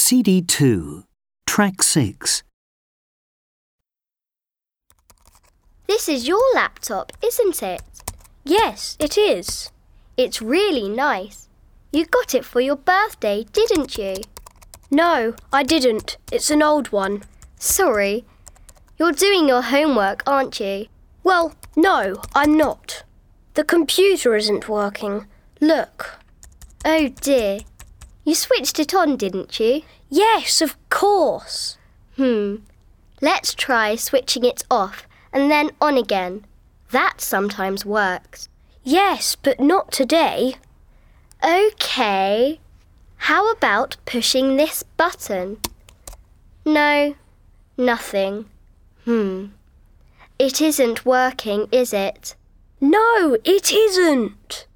CD2, Track 6. This is your laptop, isn't it? Yes, it is. It's really nice. You got it for your birthday, didn't you? No, I didn't. It's an old one. Sorry. You're doing your homework, aren't you? Well, no, I'm not. The computer isn't working. Look. Oh dear. You switched it on, didn't you? Yes, of course. Let's try switching it off and then on again. That sometimes works. Yes, but not today. OK. How about pushing this button? No, nothing. It isn't working, is it? No, it isn't.